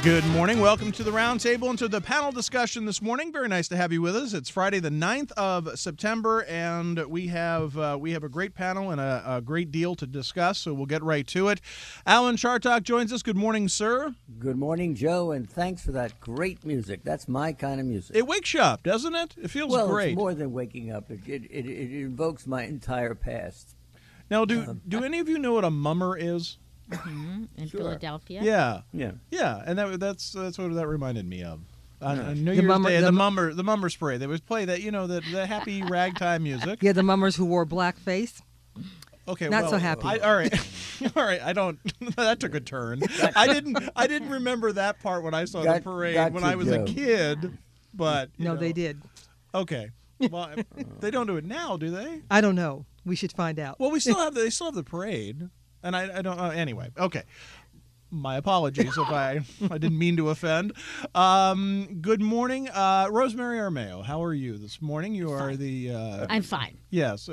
Good morning. Welcome to the roundtable and to the panel discussion this morning. Very nice to have you with us. It's Friday the 9th of September, and we have a great panel and a great deal to discuss, so we'll get right to it. Alan Chartock joins us. Good morning, sir. Good morning, Joe, and thanks for that great music. That's my kind of music. It wakes you up, doesn't it? It feels great. Well, it's more than waking up. It invokes my entire past. Now, do any of you know what a mummer is? In Sure. Philadelphia? Yeah, and that's what that reminded me of. On New The Year's mummer- Day, the- the mummer spray. They would play that, the happy ragtime music. Yeah, the mummers who wore blackface. Okay, Not well, so happy. all right. I don't. That took a turn. I didn't remember that part when I saw the parade when I was a kid. But No, they did. Okay. Well, they don't do it now, do they? I don't know. We should find out. Well, they still have the parade, and I don't. Anyway, okay. My apologies if I didn't mean to offend. Good morning, Rosemary Armao. How are you this morning? You are the. I'm fine. Yes.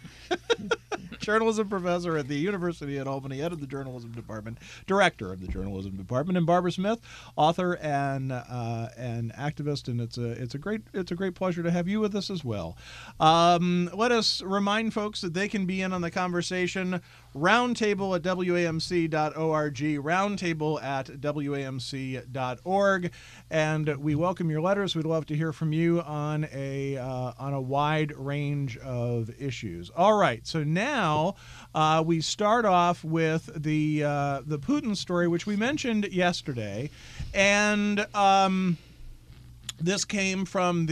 Journalism professor at the University at Albany, head of the journalism department, director of the journalism department, and Barbara Smith, author and activist, and it's a great pleasure to have you with us as well. Let us remind folks that they can be in on the conversation. Roundtable at WAMC.org, roundtable at WAMC.org, and we welcome your letters. We'd love to hear from you on a wide range of issues. All right, so now we start off with the Putin story, which we mentioned yesterday, and this came from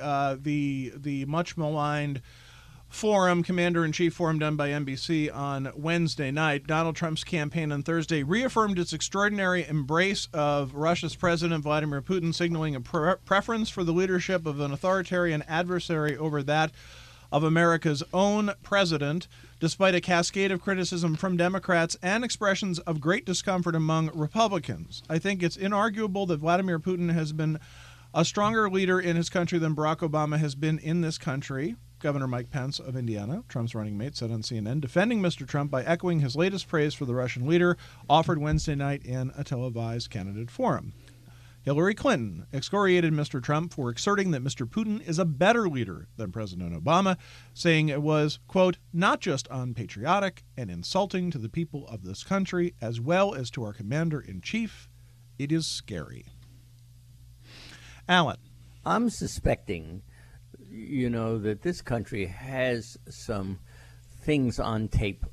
the much maligned Commander-in-Chief Forum done by NBC on Wednesday night. Donald Trump's campaign on Thursday reaffirmed its extraordinary embrace of Russia's President Vladimir Putin, signaling a preference for the leadership of an authoritarian adversary over that of America's own president, despite a cascade of criticism from Democrats and expressions of great discomfort among Republicans. I think it's inarguable that Vladimir Putin has been a stronger leader in his country than Barack Obama has been in this country, Governor Mike Pence of Indiana, Trump's running mate, said on CNN, defending Mr. Trump by echoing his latest praise for the Russian leader offered Wednesday night in a televised candidate forum. Hillary Clinton excoriated Mr. Trump for asserting that Mr. Putin is a better leader than President Obama, saying it was, quote, not just unpatriotic and insulting to the people of this country, as well as to our commander-in-chief. It is scary. Alan. I'm suspecting, that this country has some things on tape.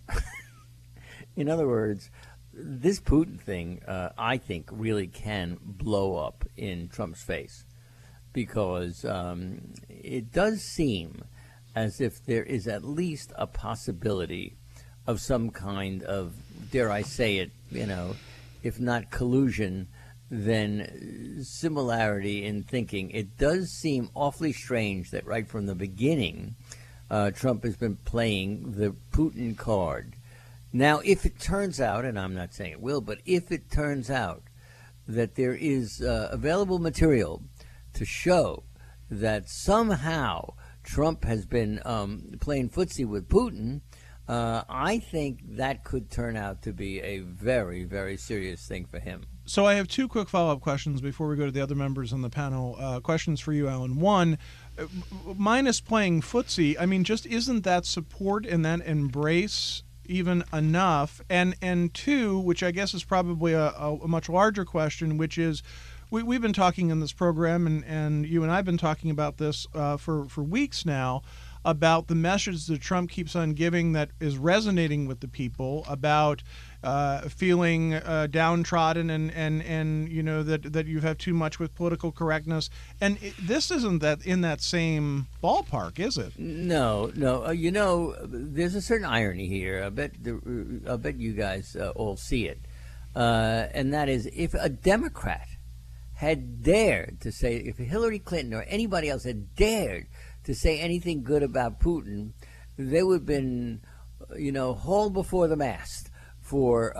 In other words, this Putin thing, I think, really can blow up in Trump's face, because it does seem as if there is at least a possibility of some kind of, dare I say it, if not collusion, then similarity in thinking. It does seem awfully strange that right from the beginning, Trump has been playing the Putin card. Now, if it turns out, and I'm not saying it will, but if it turns out that there is available material to show that somehow Trump has been playing footsie with Putin, I think that could turn out to be a very, very serious thing for him. So I have two quick follow-up questions before we go to the other members on the panel. Questions for you, Alan. One, minus playing footsie, I mean, just isn't that support and that embrace even enough? And two, which I guess is probably a much larger question, which is, we've been talking in this program, and you and I have been talking about this for weeks now, about the message that Trump keeps on giving that is resonating with the people about feeling downtrodden and that you have too much with political correctness. And this isn't that in that same ballpark, is it? No. There's a certain irony here. I bet you guys all see it. And that is, if a Democrat had dared to say, if Hillary Clinton or anybody else had dared to say anything good about Putin, they would have been, hauled before the mast for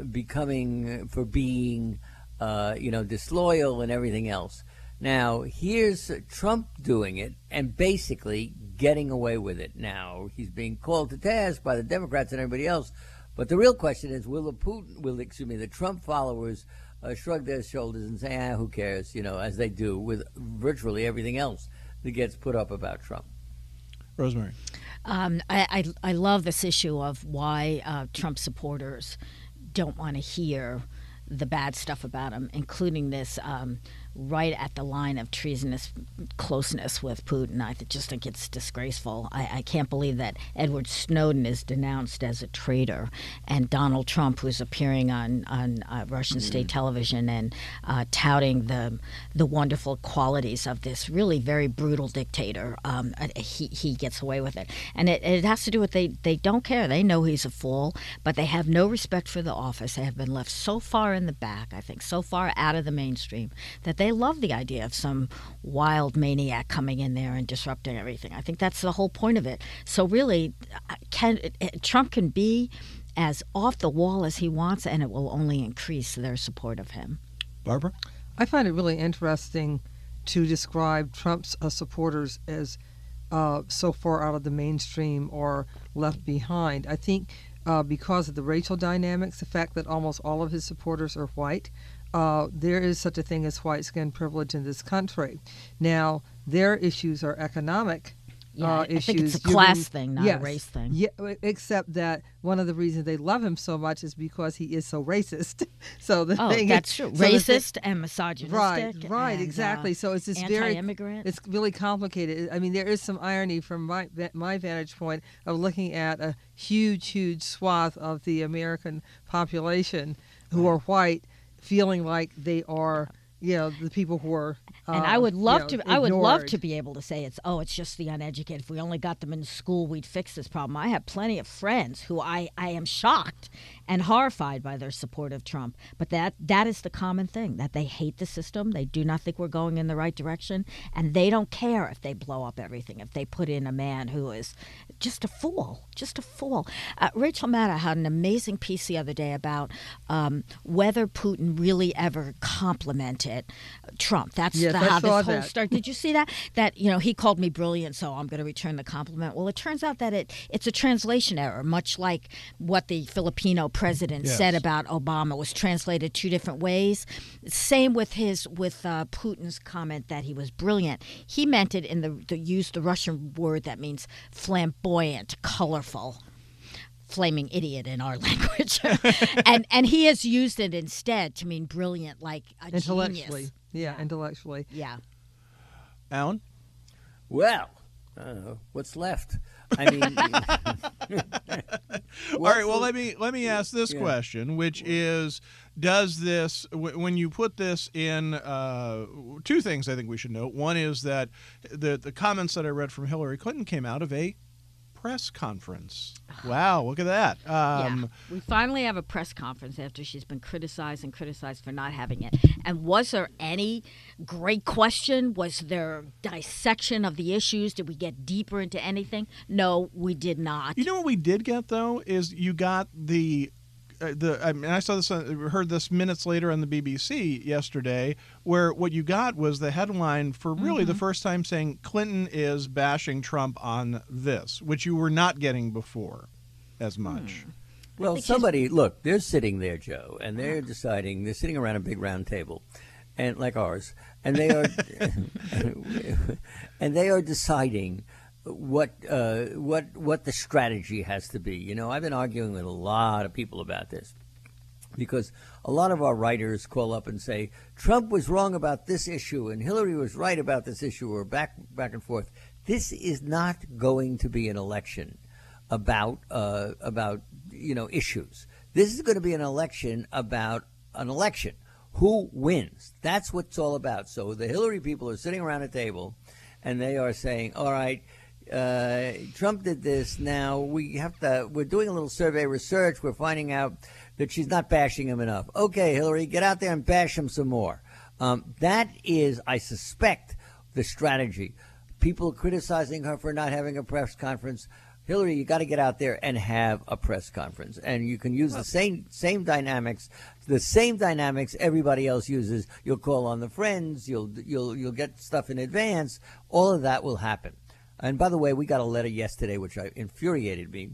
being disloyal and everything else. Now, here's Trump doing it and basically getting away with it. Now, he's being called to task by the Democrats and everybody else. But the real question is, will the Trump followers shrug their shoulders and say, who cares, as they do with virtually everything else that gets put up about Trump. Rosemary. I love this issue of why Trump supporters don't want to hear the bad stuff about him, including this right at the line of treasonous closeness with Putin. I just think it's disgraceful. I can't believe that Edward Snowden is denounced as a traitor, and Donald Trump, who's appearing on Russian state television and touting the wonderful qualities of this really very brutal dictator, he gets away with it. And it has to do with they don't care. They know he's a fool, but they have no respect for the office. They have been left so far in the back, I think, so far out of the mainstream, that they love the idea of some wild maniac coming in there and disrupting everything. I think that's the whole point of it. So really, Trump can be as off the wall as he wants, and it will only increase their support of him. Barbara? I find it really interesting to describe Trump's supporters as so far out of the mainstream or left behind. I think because of the racial dynamics, the fact that almost all of his supporters are white, there is such a thing as white skin privilege in this country. Now, their issues are economic issues. I think it's a class thing, not a race thing. Yeah, except that one of the reasons they love him so much is because he is so racist. So the thing that's is, true. So racist and misogynistic. Right, and, exactly. So it's this anti-immigrant. It's really complicated. I mean, there is some irony from my vantage point of looking at a huge swath of the American population who are white, feeling like they are, the people who are. And I would love to. ignored. I would love to be able to say it's just the uneducated. If we only got them in school, we'd fix this problem. I have plenty of friends who I am shocked and horrified by their support of Trump. But that is the common thing, that they hate the system. They do not think we're going in the right direction, and they don't care if they blow up everything. If they put in a man who is just a fool. Rachel Maddow had an amazing piece the other day about whether Putin really ever complimented Trump. That's how this whole started. Did you see that? That he called me brilliant, so I'm going to return the compliment. Well, it turns out that it's a translation error, much like what the Filipino president said about Obama was translated two different ways. Same with Putin's comment that he was brilliant. He meant it in used the Russian word that means flamboyant, colorful. Flaming idiot in our language. and he has used it instead to mean brilliant, like a intellectually. genius. Yeah, intellectually. Yeah. Alan? Well, what's left? I mean, all right. Well, let me ask this question, which is: does this, when you put this in, two things I think we should note. One is that the comments that I read from Hillary Clinton came out of a press conference. Wow, look at that. We finally have a press conference after she's been criticized for not having it. And was there any great question? Was there dissection of the issues? Did we get deeper into anything? No, we did not. You know what we did get, though, is you got I saw this, heard this minutes later on the BBC yesterday, where what you got was the headline for really the first time saying Clinton is bashing Trump on this, which you were not getting before as much. Well, look, they're sitting there, Joe, and they're deciding, they're sitting around a big round table, and like ours, and they are and they are deciding what the strategy has to be. I've been arguing with a lot of people about this because a lot of our writers call up and say Trump was wrong about this issue and Hillary was right about this issue, or back and forth. This is not going to be an election about issues. This is going to be an election about an election. Who wins? That's what it's all about. So the Hillary people are sitting around a table and they are saying, all right, Trump did this. Now we're doing a little survey research. We're finding out that she's not bashing him enough. Okay, Hillary, get out there and bash him some more. That is, I suspect, the strategy. People criticizing her for not having a press conference. Hillary, you got to get out there and have a press conference, and you can use the same dynamics, everybody else uses. You'll call on the friends. You'll get stuff in advance. All of that will happen. And by the way, we got a letter yesterday which infuriated me,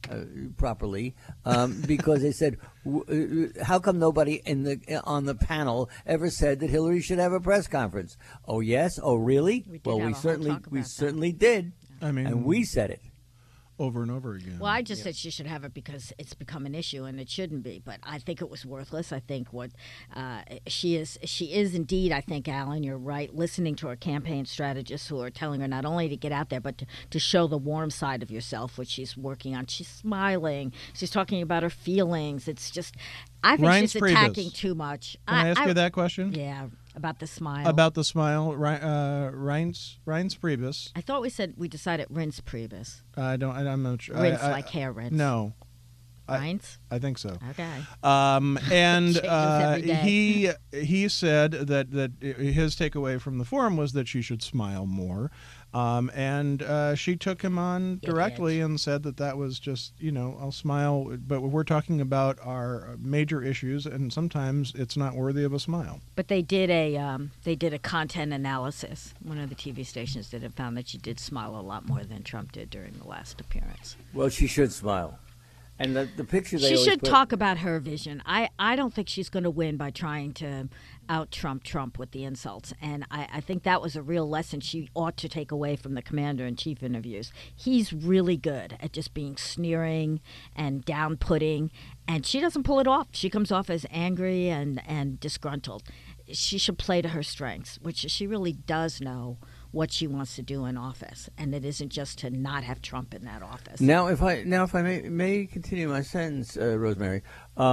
properly because they said, "How come nobody on the panel ever said that Hillary should have a press conference?" Oh yes, oh really? We did Well, have we a whole certainly talk about that. certainly did. I mean, And we said it. over and over again. Well, I just said she should have it because it's become an issue and it shouldn't be. But I think it was worthless. I think what she is indeed. I think, Alan, you're right. Listening to her campaign strategists who are telling her not only to get out there but to show the warm side of yourself, which she's working on. She's smiling. She's talking about her feelings. It's just, I think Reince she's Priebus. attacking too much. Can I ask you that question? Yeah, about the smile. About the smile, Reince Priebus. I thought we decided Rinse Priebus. I'm not sure. Rinse like hair rinse. No, Rinse? I think so. Okay. And Changes every day. he said that his takeaway from the forum was that she should smile more, and she took him on directly and said that was just, I'll smile, but we're talking about our major issues, and sometimes it's not worthy of a smile. But they did a content analysis. One of the TV stations did and found that she did smile a lot more than Trump did during the last appearance. Well, she should smile. And the picture they She always should put, talk about her vision. I don't think she's going to win by trying to out-Trump with the insults. And I think that was a real lesson she ought to take away from the commander-in-chief interviews. He's really good at just being sneering and down-putting, and she doesn't pull it off. She comes off as angry and disgruntled. She should play to her strengths, which she really does know what she wants to do in office, and it isn't just to not have Trump in that office. Now, if I may continue my sentence, Rosemary,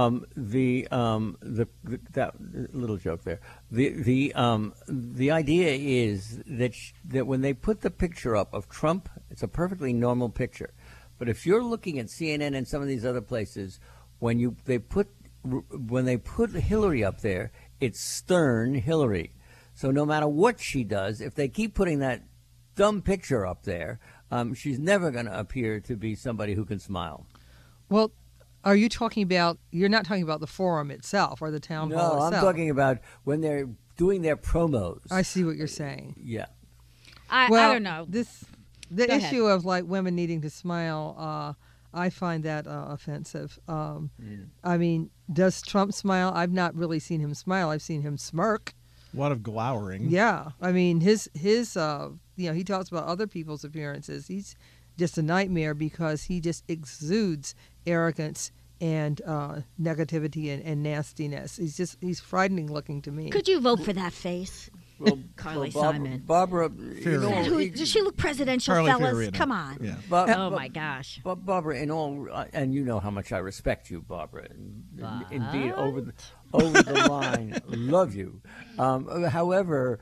that little joke there. The idea is that when they put the picture up of Trump, it's a perfectly normal picture, but if you're looking at CNN and some of these other places, when they put Hillary up there, it's stern Hillary. So no matter what she does, if they keep putting that dumb picture up there, she's never going to appear to be somebody who can smile. Well, are you talking about, you're not talking about the forum itself or the town hall itself? No, I'm talking about when they're doing their promos. I see what you're saying. Yeah. I don't know. The Go issue of like women needing to smile, I find that offensive. I mean, does Trump smile? I've not really seen him smile. I've seen him smirk. A lot of glowering. Yeah, I mean his he talks about other people's appearances. He's just a nightmare because he just exudes arrogance and negativity and nastiness. He's frightening looking to me. Could you vote for that face? Well, Carly Barbara, Simon. Barbara, Does she look presidential, Charlie fellas? Fiorina. Come on. Yeah. Oh, my gosh. Barbara, in all, and you know how much I respect you, Barbara. Indeed, over the line, love you. However,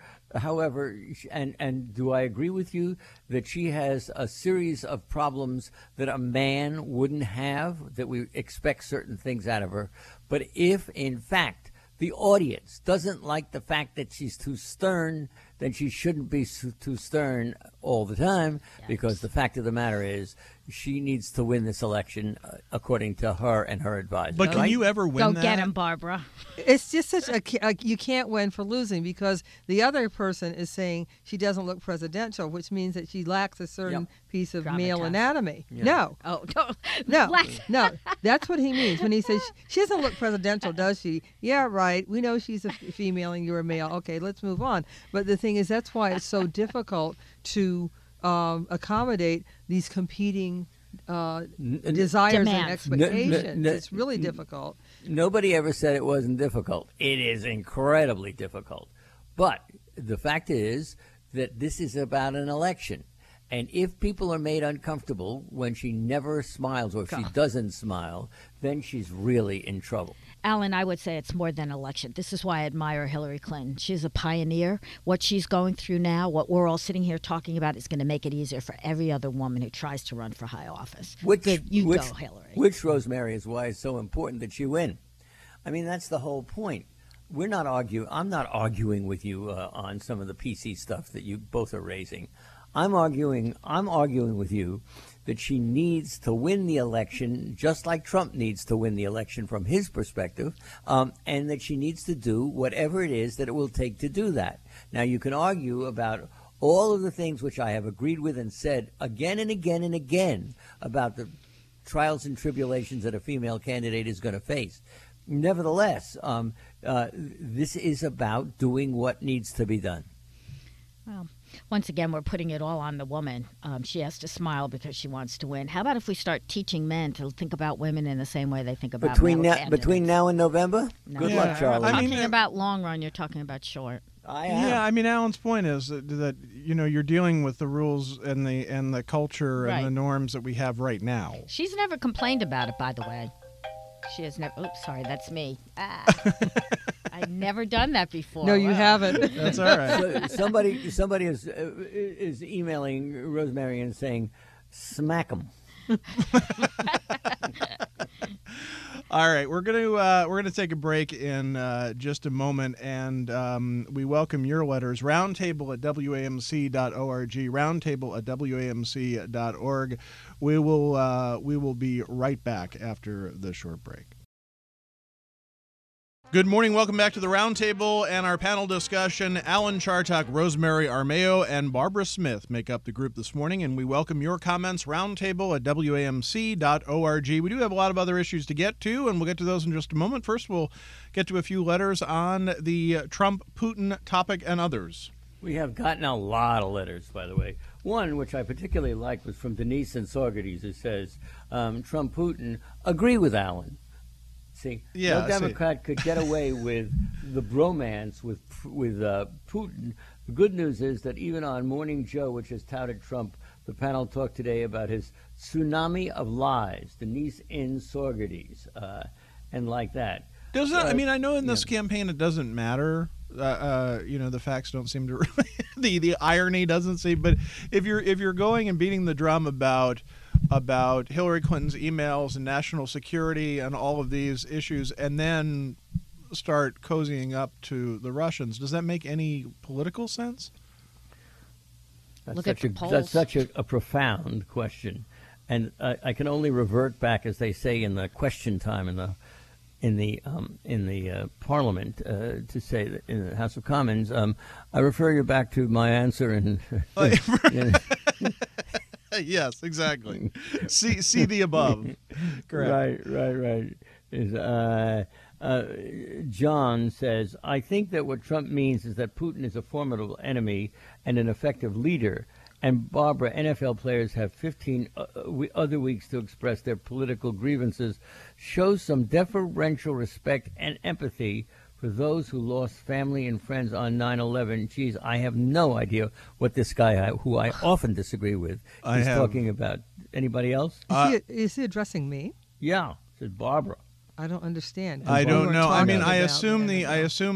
and do I agree with you that she has a series of problems that a man wouldn't have, that we expect certain things out of her? But if, in fact, the audience doesn't like the fact that she's too stern, then she shouldn't be too stern all the time, because the fact of the matter is she needs to win this election according to her and her advisors. But can you ever win Go that? get him, Barbara. It's just such you can't win for losing, because the other person is saying she doesn't look presidential, which means that she lacks a certain piece of male Gravitas. anatomy. Yeah. No. Oh, No, that's what he means when he says she doesn't look presidential, does she? Yeah, right. We know she's a female and you're a male. Okay, let's move on. But the thing is, that's why it's so difficult to accommodate these competing desires and Demands. expectations. It's really difficult. Nobody ever said it wasn't difficult. It is incredibly difficult. But the fact is that this is about an election. And if people are made uncomfortable when she never smiles or if she doesn't smile, then she's really in trouble. Alan, I would say it's more than election. This is why I admire Hillary Clinton. She's a pioneer. What she's going through now, what we're all sitting here talking about, is going to make it easier for every other woman who tries to run for high office. Go, Hillary. Which, Rosemary, is why it's so important that she win. I mean, that's the whole point. We're not arguing. I'm not arguing with you on some of the PC stuff that you both are raising. I'm arguing with you that she needs to win the election just like Trump needs to win the election from his perspective, and that she needs to do whatever it is that it will take to do that. Now, you can argue about all of the things which I have agreed with and said again and again and again about the trials and tribulations that a female candidate is going to face. Nevertheless, this is about doing what needs to be done. Well, once again, we're putting it all on the woman. She has to smile because she wants to win. How about if we start teaching men to think about women in the same way they think about between candidates? now and November? No. Good Yeah, luck, Charlie. I'm I mean, talking about long run. You're talking about short. I am. Yeah, I mean, Alan's point is that you're dealing with the rules and the culture Right. and the norms that we have right now. She's never complained about it, by the way. She has never. Oops, sorry, that's me. I've never done that before. No, you Wow. haven't. That's all right. So somebody is emailing Rosemary and saying, "Smack 'em." All right, we're gonna take a break in just a moment, and we welcome your letters. Roundtable at WAMC.org. Roundtable at WAMC.org. We will be right back after the short break. Good morning. Welcome back to the Roundtable and our panel discussion. Alan Chartock, Rosemary Armao, and Barbara Smith make up the group this morning, and we welcome your comments. Roundtable at WAMC.org. We do have a lot of other issues to get to, and we'll get to those in just a moment. First, we'll get to a few letters on the Trump-Putin topic and others. We have gotten a lot of letters, by the way. One, which I particularly liked, was from Denise in Saugerties, who says, Trump-Putin, agree with Alan. See, Yeah, no Democrat could get away with the bromance with Putin. The good news is that even on Morning Joe, which has touted Trump, the panel talked today about his tsunami of lies, Denise in Saugerties, and like that. Does that? I mean, I know in this campaign it doesn't matter. The facts don't seem to really. the irony doesn't seem. But if you're going and beating the drum about Hillary Clinton's emails and national security and all of these issues, and then start cozying up to the Russians, does that make any political sense? That's such a profound question, and I can only revert back, as they say in the question time in the Parliament, to say that in the House of Commons. I refer you back to my answer in. Yes, exactly. See the above. Correct. Right. John says, I think that what Trump means is that Putin is a formidable enemy and an effective leader. And Barbara, NFL players have 15 other weeks to express their political grievances. Shows some deferential respect and empathy for those who lost family and friends on 9/11. Geez, I have no idea what this guy, who I often disagree with, is talking about. Anybody else? Is he addressing me? Yeah, said Barbara. I don't understand. I don't know. I mean, I about assume the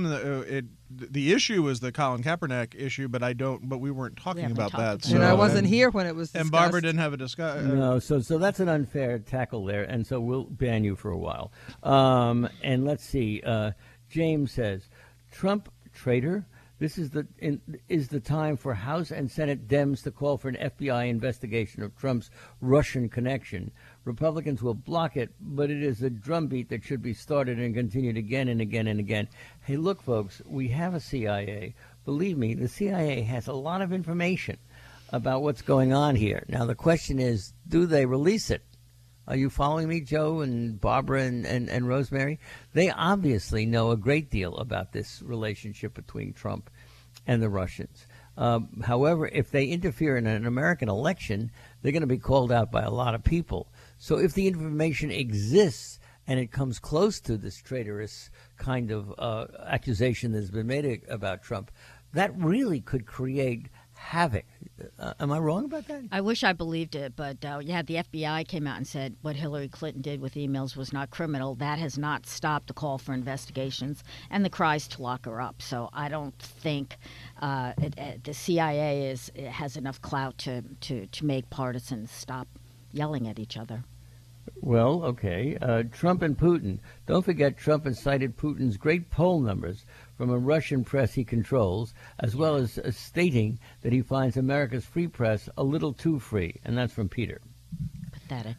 the issue was the Colin Kaepernick issue, but we weren't talking about that. And I wasn't here when it was discussed. And Barbara didn't have a discussion. No, so that's an unfair tackle there, and so we'll ban you for a while. And let's see. James says, Trump traitor. This is the time for House and Senate Dems to call for an FBI investigation of Trump's Russian connection. Republicans will block it, but it is a drumbeat that should be started and continued again and again and again. Hey, look, folks, we have a CIA. Believe me, the CIA has a lot of information about what's going on here. Now, the question is, do they release it? Are you following me, Joe and Barbara and Rosemary? They obviously know a great deal about this relationship between Trump and the Russians. However, if they interfere in an American election, they're going to be called out by a lot of people. So if the information exists and it comes close to this traitorous kind of accusation that's been made about Trump, that really could create havoc. Am I wrong about that? I wish I believed it, but the FBI came out and said what Hillary Clinton did with emails was not criminal. That has not stopped the call for investigations and the cries to lock her up. So I don't think the CIA has enough clout to make partisans stop yelling at each other. Well, okay. Trump and Putin. Don't forget Trump has cited Putin's great poll numbers from a Russian press he controls, as well as stating that he finds America's free press a little too free. And that's from Peter. Pathetic.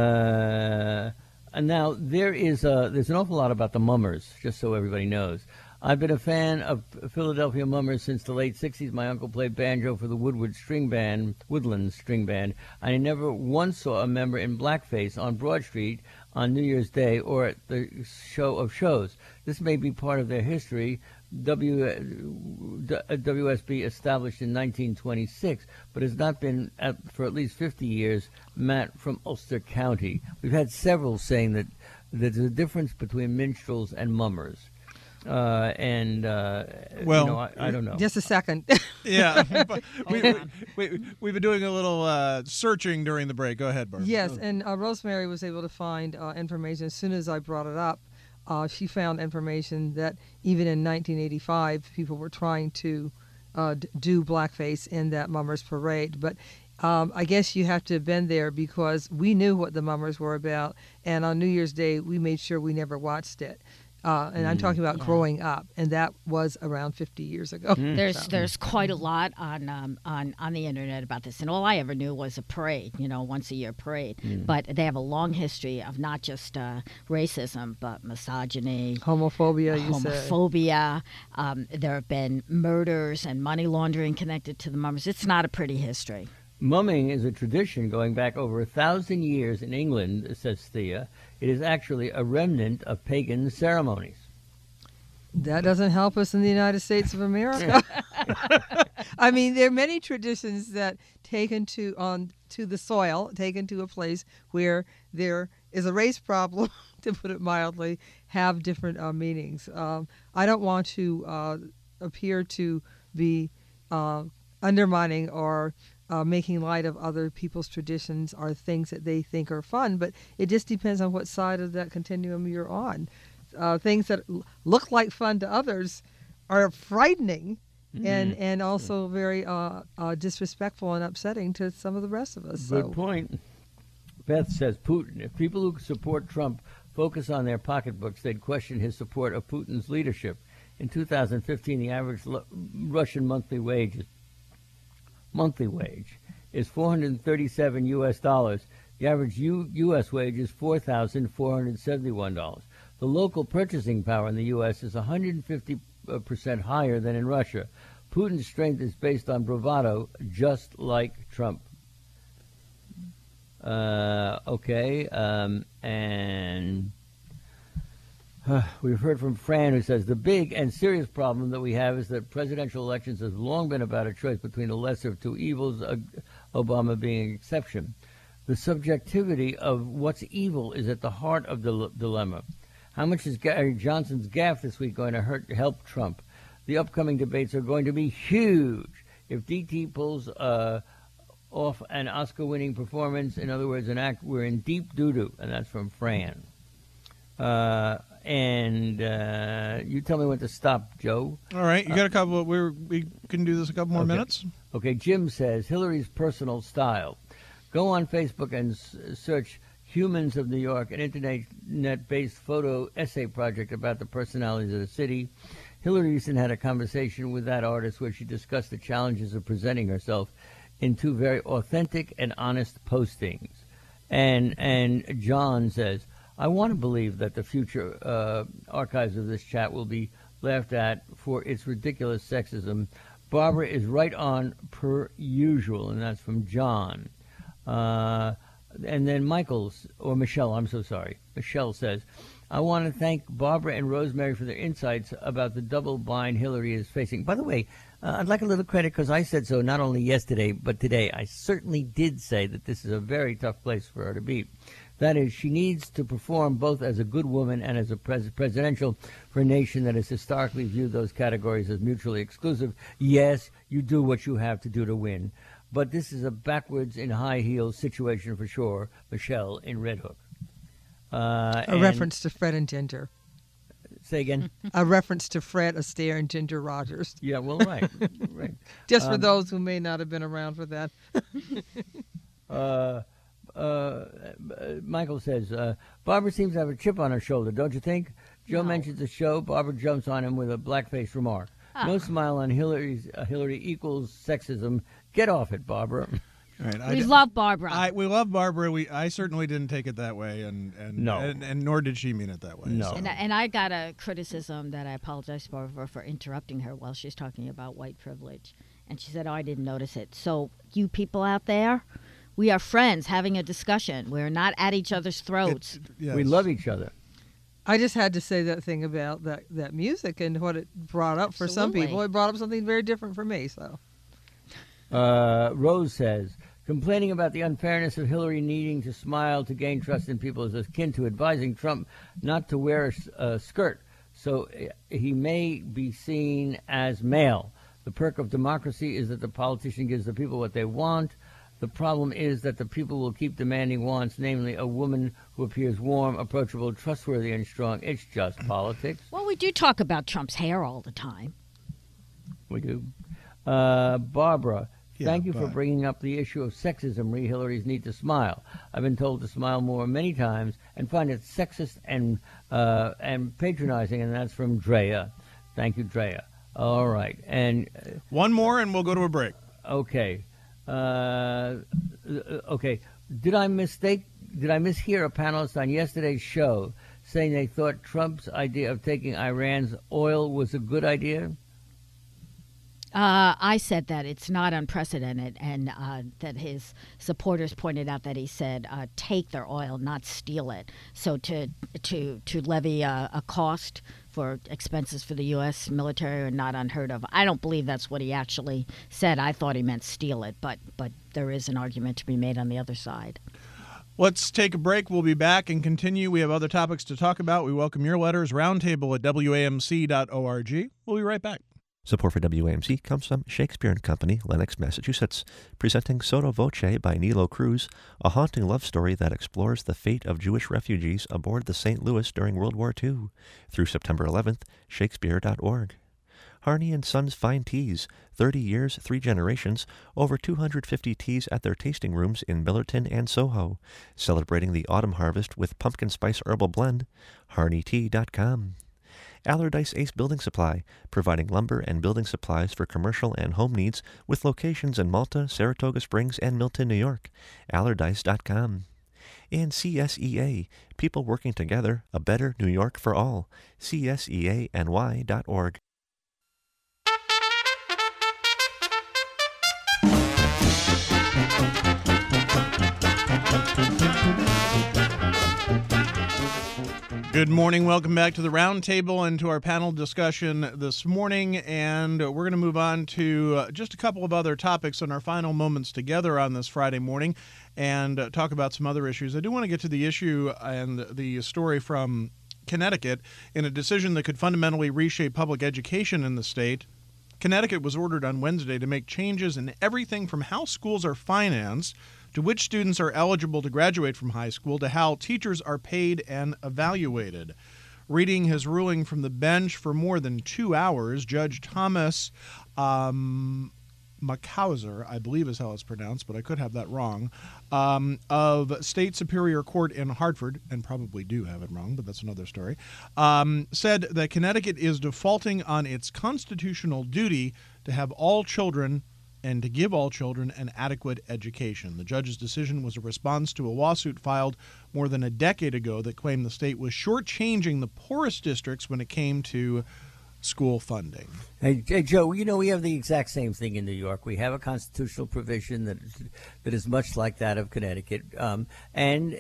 And now there's an awful lot about the mummers, just so everybody knows. I've been a fan of Philadelphia Mummers since the late 60s. My uncle played banjo for the Woodlands String Band. I never once saw a member in blackface on Broad Street on New Year's Day or at the show of shows. This may be part of their history. WSB established in 1926, but has not been for at least 50 years. Matt from Ulster County. We've had several saying that there's a difference between minstrels and mummers. Well, I don't know. Just a second. Yeah, we've been doing a little searching during the break. Go ahead, Barbara. Yes, and Rosemary was able to find information as soon as I brought it up. She found information that even in 1985, people were trying to do blackface in that Mummers Parade. But I guess you have to have been there because we knew what the Mummers were about, and on New Year's Day, we made sure we never watched it. And I'm talking about growing up, and that was around 50 years ago. There's quite a lot on the internet about this, and all I ever knew was a parade, once a year parade. But they have a long history of not just racism, but misogyny, Homophobia. There have been murders and money laundering connected to the Mummers. It's not a pretty history. Mumming is a tradition going back over 1,000 years in England, says Thea. It is actually a remnant of pagan ceremonies. That doesn't help us in the United States of America. I mean, there are many traditions that taken to the soil, taken to a place where there is a race problem, to put it mildly, have different meanings. I don't want to appear to be undermining or making light of other people's traditions or things that they think are fun, but it just depends on what side of that continuum you're on. Things that look like fun to others are frightening and also very disrespectful and upsetting to some of the rest of us. Good point. Beth says, Putin, if people who support Trump focus on their pocketbooks, they'd question his support of Putin's leadership. In 2015, the average Russian monthly wage is $437 U.S. dollars. The average U.S. wage is $4,471. The local purchasing power in the U.S. is 150% higher than in Russia. Putin's strength is based on bravado, just like Trump. We've heard from Fran, who says, the big and serious problem that we have is that presidential elections have long been about a choice between the lesser of two evils, Obama being an exception. The subjectivity of what's evil is at the heart of the dilemma. How much is Gary Johnson's gaffe this week going to help Trump? The upcoming debates are going to be huge. If DT pulls off an Oscar-winning performance, in other words, an act, we're in deep doo-doo, and that's from Fran. And you tell me when to stop, Joe. All right, you got a couple. We can do this a couple more minutes. Okay, Jim says, Hillary's personal style. Go on Facebook and search Humans of New York, an internet-based photo essay project about the personalities of the city. Hillary recently had a conversation with that artist where she discussed the challenges of presenting herself in two very authentic and honest postings. And John says, I want to believe that the future archives of this chat will be laughed at for its ridiculous sexism. Barbara is right on per usual, and that's from John. And then Michael says, I want to thank Barbara and Rosemary for their insights about the double bind Hillary is facing. By the way, I'd like a little credit because I said so not only yesterday but today. I certainly did say that this is a very tough place for her to be. That is, she needs to perform both as a good woman and as a presidential for a nation that has historically viewed those categories as mutually exclusive. Yes, you do what you have to do to win. But this is a backwards in high heels situation for sure. Michelle in Red Hook. A reference to Fred and Ginger. Say again? A reference to Fred Astaire and Ginger Rogers. Yeah, well, right. Just for those who may not have been around for that. Michael says, Barbara seems to have a chip on her shoulder, don't you think? Joe mentions the show. Barbara jumps on him with a blackface remark. No smile on Hillary equals sexism. Get off it, Barbara. All right. We love Barbara. We love Barbara. I certainly didn't take it that way, and No. and nor did she mean it that way. No. so. And I got a criticism that I apologize for interrupting her while she's talking about white privilege. And she said, oh, I didn't notice it. So you people out there, we are friends having a discussion. We're not at each other's throats. Yes. We love each other. I just had to say that thing about that music and what it brought up for some Absolutely. people. It brought up something very different for me. So Rose says, complaining about the unfairness of Hillary needing to smile to gain trust in people is akin to advising Trump not to wear a skirt, so he may be seen as male. The perk of democracy is that the politician gives the people what they want. The problem is that the people will keep demanding wants, namely a woman who appears warm, approachable, trustworthy, and strong. It's just politics. Well, we do talk about Trump's hair all the time. We do. Barbara, thank you for but- bringing up the issue of sexism. Hillary's need to smile. I've been told to smile more many times and find it sexist and patronizing, and that's from Drea. Thank you, Drea. All right. And One more, and we'll go to a break. okay. Okay. Did I mishear a panelist on yesterday's show saying they thought Trump's idea of taking Iran's oil was a good idea? I said that it's not unprecedented, and that his supporters pointed out that he said take their oil, not steal it. So to levy a cost for expenses for the U.S. military are not unheard of. I don't believe that's what he actually said. I thought he meant steal it, but there is an argument to be made on the other side. Let's take a break. We'll be back and continue. We have other topics to talk about. We welcome your letters. Roundtable at WAMC.org. We'll be right back. Support for WAMC comes from Shakespeare & Company, Lenox, Massachusetts, presenting Sotto Voce by Nilo Cruz, a haunting love story that explores the fate of Jewish refugees aboard the St. Louis during World War II. Through September 11th, Shakespeare.org. Harney & Sons Fine Teas, 30 years, 3 generations, over 250 teas at their tasting rooms in Millerton and Soho, celebrating the autumn harvest with pumpkin spice herbal blend. HarneyTea.com. Allardyce Ace Building Supply, providing lumber and building supplies for commercial and home needs with locations in Malta, Saratoga Springs, and Milton, New York. Allardyce.com. And CSEA, people working together, a better New York for all. CSEANY.org. Good morning. Welcome back to the Roundtable and to our panel discussion this morning. And we're going to move on to just a couple of other topics in our final moments together on this Friday morning and talk about some other issues. I do want to get to the issue and the story from Connecticut. In a decision that could fundamentally reshape public education in the state, Connecticut was ordered on Wednesday to make changes in everything from how schools are financed to which students are eligible to graduate from high school, to how teachers are paid and evaluated. Reading his ruling from the bench for more than 2 hours, Judge Thomas Makauser, I believe is how it's pronounced, but I could have that wrong, of State Superior Court in Hartford, and probably do have it wrong, but that's another story, said that Connecticut is defaulting on its constitutional duty to have all children and to give all children an adequate education. The judge's decision was a response to a lawsuit filed more than a decade ago that claimed the state was shortchanging the poorest districts when it came to school funding. Hey, Joe, you know, we have the exact same thing in New York. We have a constitutional provision that is much like that of Connecticut. And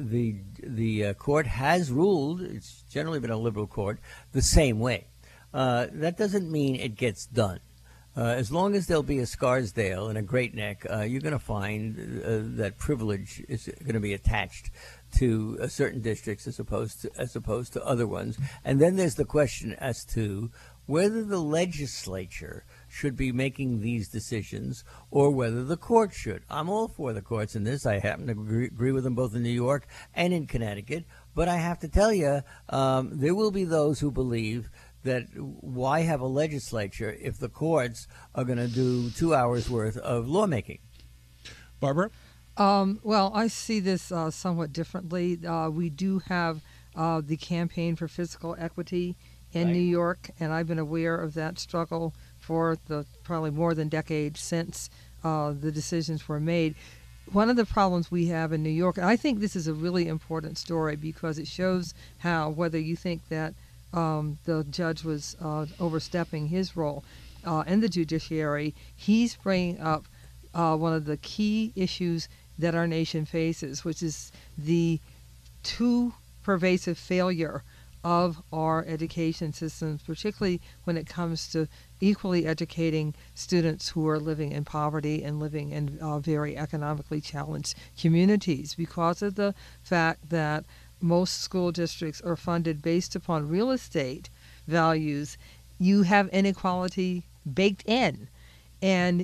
the court has ruled, it's generally been a liberal court, the same way. That doesn't mean it gets done. As long as there'll be a Scarsdale and a Great Neck, you're going to find that privilege is going to be attached to certain districts as opposed to other ones. And then there's the question as to whether the legislature should be making these decisions or whether the court should. I'm all for the courts in this. I happen to agree with them both in New York and in Connecticut. But I have to tell you, there will be those who believe that why have a legislature if the courts are going to do 2 hours worth of lawmaking? Barbara? Well, I see this somewhat differently. We do have the Campaign for Physical Equity in New York, and I've been aware of that struggle for the probably more than decade since the decisions were made. One of the problems we have in New York, and I think this is a really important story because it shows how, whether you think that the judge was overstepping his role in the judiciary, he's bringing up one of the key issues that our nation faces, which is the too pervasive failure of our education systems, particularly when it comes to equally educating students who are living in poverty and living in very economically challenged communities, because of the fact that most school districts are funded based upon real estate values. You have inequality baked in. And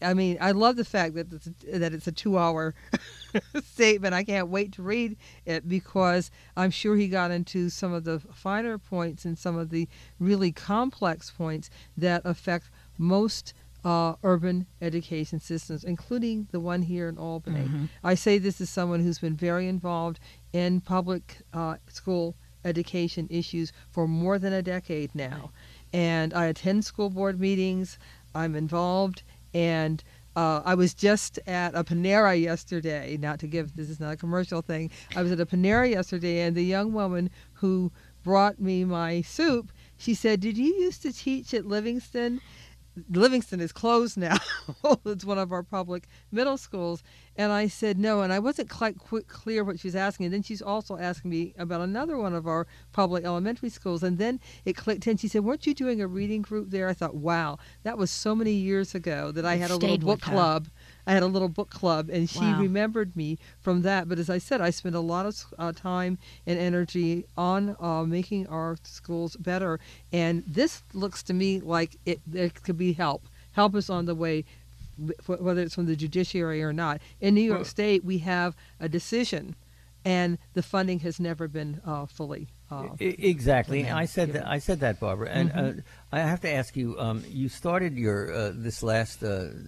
I love the fact that it's a 2-hour statement. I can't wait to read it because I'm sure he got into some of the finer points and some of the really complex points that affect most urban education systems, including the one here in Albany. Mm-hmm. I say this as someone who's been very involved in public school education issues for more than a decade now. And I attend school board meetings. I'm involved, and I was just at a Panera yesterday, this is not a commercial thing. I was at a Panera yesterday, and the young woman who brought me my soup, she said, "Did you used to teach at Livingston?" Livingston is closed now. It's one of our public middle schools. And I said no, and I wasn't quite clear what she was asking. And then she's also asking me about another one of our public elementary schools. And then it clicked in. She said, "Weren't you doing a reading group there?" I thought, wow, that was so many years ago that I had a little book club. I had a little book club, and she remembered me from that. But as I said, I spent a lot of time and energy on making our schools better. And this looks to me like there could be help. Help is on the way, whether it's from the judiciary or not. In New York State, we have a decision, and the funding has never been fully. Exactly. I said that, Barbara. And I have to ask you. You started your this last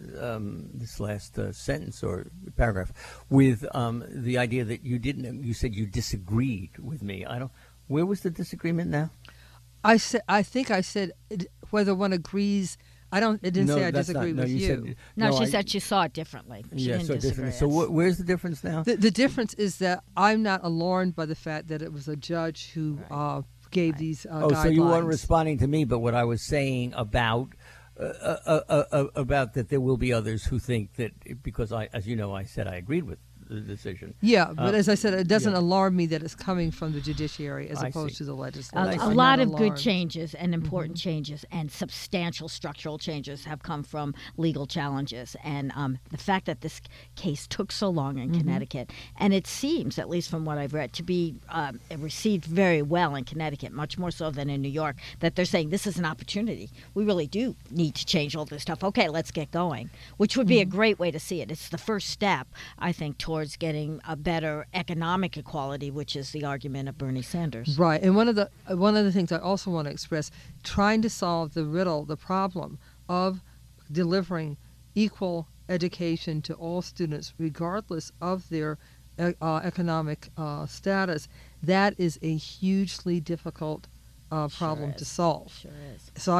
sentence or paragraph with the idea that you didn't. You said you disagreed with me. Where was the disagreement now? I think I said whether one agrees. It didn't say I disagree with you. She said she saw it differently. She didn't disagree. So where's the difference now? The difference is that I'm not alarmed by the fact that it was a judge who gave these guidelines. So you weren't responding to me, but what I was saying about that there will be others who think that because as you know, I said I agreed with the decision. Yeah, but as I said, it doesn't alarm me that it's coming from the judiciary as opposed to the legislature. A lot of good changes and important changes and substantial structural changes have come from legal challenges. And the fact that this case took so long in Connecticut, and it seems, at least from what I've read, to be received very well in Connecticut, much more so than in New York, that they're saying this is an opportunity. We really do need to change all this stuff. Okay, let's get going, which would be a great way to see it. It's the first step, I think, towards getting a better economic equality, which is the argument of Bernie Sanders. Right, and one of the things I also want to express, trying to solve the problem of delivering equal education to all students, regardless of their economic status, that is a hugely difficult problem to solve. Sure is. So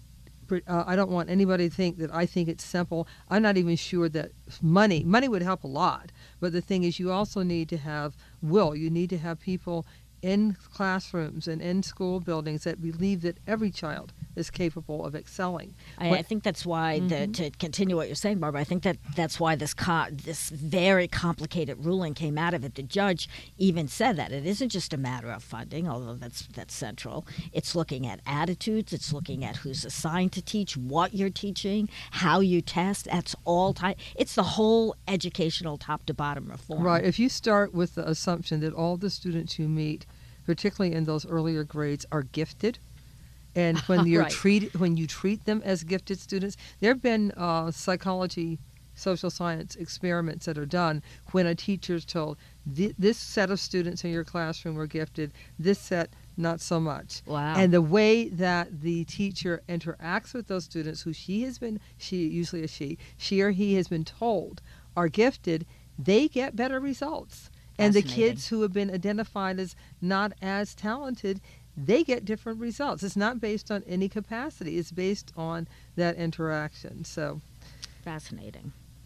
I don't want anybody to think that I think it's simple. I'm not even sure that money would help a lot. But the thing is, you also need to have will. You need to have people in classrooms and in school buildings that believe that every child is capable of excelling. I think that's why, to continue what you're saying, Barbara, I think that's why this very complicated ruling came out of it. The judge even said that it isn't just a matter of funding, although that's central. It's looking at attitudes. It's looking at who's assigned to teach, what you're teaching, how you test. That's all it's the whole educational top to bottom reform. Right. If you start with the assumption that all the students you meet, particularly in those earlier grades, are gifted, and when you treat them as gifted students, there have been psychology, social science experiments that are done when a teacher is told this set of students in your classroom are gifted, this set not so much. Wow. And the way that the teacher interacts with those students who she or he has been told are gifted, they get better results. And the kids who have been identified as not as talented, they get different results. It's not based on any capacity. It's based on that interaction. So, fascinating.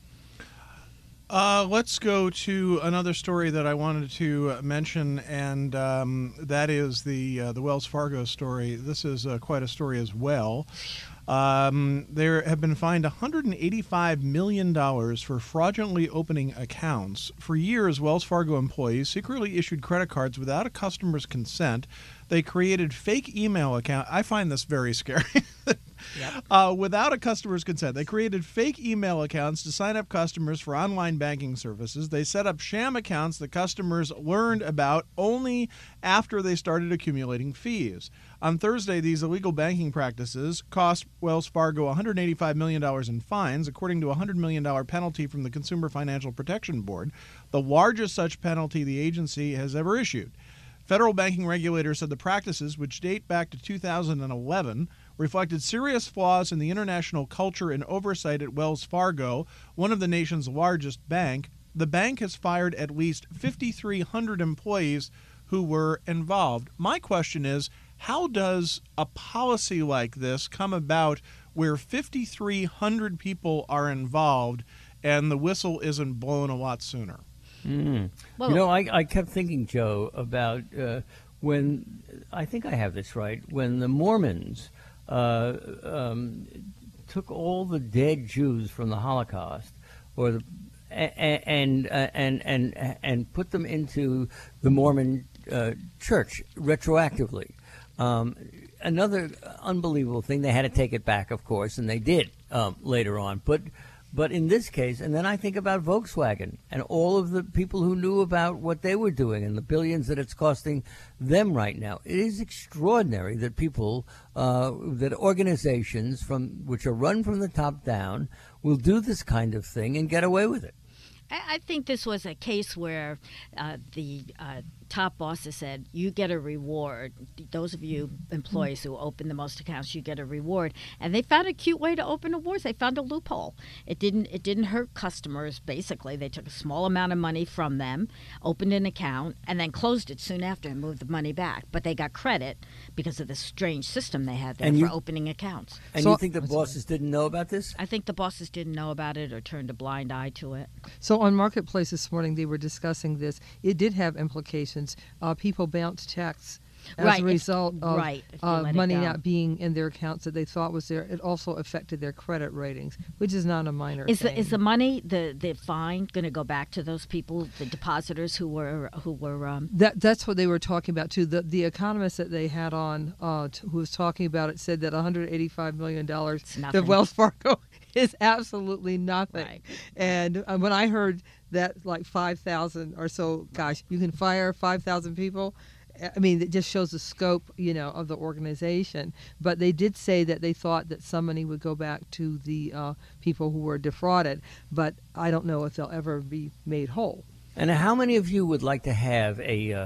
Let's go to another story that I wanted to mention, and that is the Wells Fargo story. This is quite a story as well. There have been fined $185 million for fraudulently opening accounts. For years, Wells Fargo employees secretly issued credit cards without a customer's consent. They created fake email accounts. I find this very scary. Yep. Without a customer's consent. They created fake email accounts to sign up customers for online banking services. They set up sham accounts that customers learned about only after they started accumulating fees. On Thursday, these illegal banking practices cost Wells Fargo $185 million in fines, according to a $100 million penalty from the Consumer Financial Protection Board, the largest such penalty the agency has ever issued. Federal banking regulators said the practices, which date back to 2011, reflected serious flaws in the international culture and oversight at Wells Fargo, one of the nation's largest bank. The bank has fired at least 5,300 employees who were involved. My question is, how does a policy like this come about where 5,300 people are involved and the whistle isn't blown a lot sooner? Well, I kept thinking, Joe, about when, I think I have this right, when the Mormons took all the dead Jews from the Holocaust, or and put them into the Mormon church retroactively. Another unbelievable thing, they had to take it back, of course, and they did later on. But in this case, and then I think about Volkswagen and all of the people who knew about what they were doing and the billions that it's costing them right now. It is extraordinary that people, that organizations which are run from the top down will do this kind of thing and get away with it. I think this was a case where the top bosses said, you get a reward. Those of you employees who open the most accounts, you get a reward. And they found a cute way to open awards. They found a loophole. It didn't hurt customers, basically. They took a small amount of money from them, opened an account, and then closed it soon after and moved the money back. But they got credit because of the strange system they had there for opening accounts. And you think the bosses didn't know about this? I think the bosses didn't know about it or turned a blind eye to it. So on Marketplace this morning, they were discussing this. It did have implications. People bounced checks as a result of money not being in their accounts that they thought was there. It also affected their credit ratings, which is not a minor thing. Is the money, the fine, going to go back to those people, the depositors who were? That's what they were talking about too. The economist that they had on, who was talking about it, said that $185 million to Wells Fargo is absolutely nothing. Right. And when I heard that, like 5,000 or so, gosh, you can fire 5,000 people. I mean, it just shows the scope, of the organization. But they did say that they thought that some money would go back to the people who were defrauded. But I don't know if they'll ever be made whole. And how many of you would like to have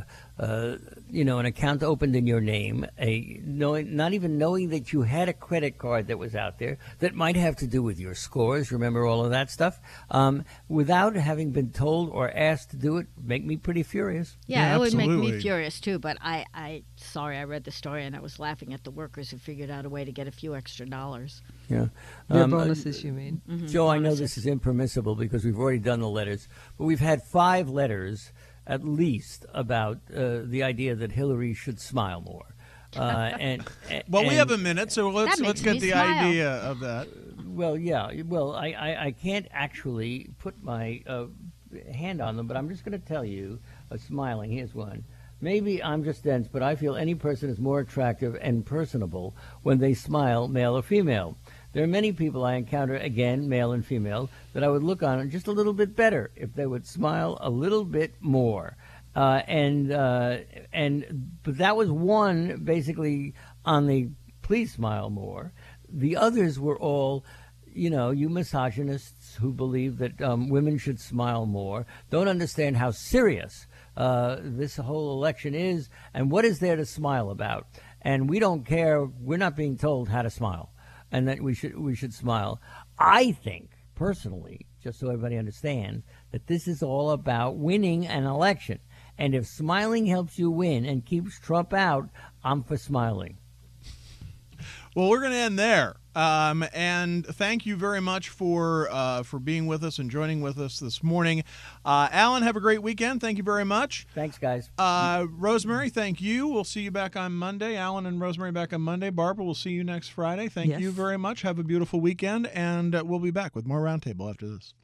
an account opened in your name, not even knowing that you had a credit card that was out there that might have to do with your scores, remember all of that stuff, without having been told or asked to do it? Make me pretty furious. Yeah, it would make me furious too, but I read the story and I was laughing at the workers who figured out a way to get a few extra dollars. Yeah. Their bonuses, you mean? Mm-hmm. Joe, I know this is impermissible because we've already done the letters, but we've had 5 letters at least about the idea that Hillary should smile more. We have a minute, so let's get the idea of that. Well, yeah. Well, I can't actually put my hand on them, but I'm just going to tell you, smiling, here's one. Maybe I'm just dense, but I feel any person is more attractive and personable when they smile, male or female. There are many people I encounter, again, male and female, that I would look on just a little bit better if they would smile a little bit more. But that was one basically on the please smile more. The others were all, you misogynists who believe that women should smile more, don't understand how serious this whole election is and what is there to smile about. And we don't care. We're not being told how to smile. And that we should smile. I think, personally, just so everybody understands, that this is all about winning an election. And if smiling helps you win and keeps Trump out, I'm for smiling. Well, we're going to end there. And thank you very much for being with us and joining with us this morning. Alan, have a great weekend. Thank you very much. Thanks, guys. Rosemary, thank you. We'll see you back on Monday. Alan and Rosemary back on Monday. Barbara, we'll see you next Friday. Thank Yes. you very much. Have a beautiful weekend, and we'll be back with more Roundtable after this.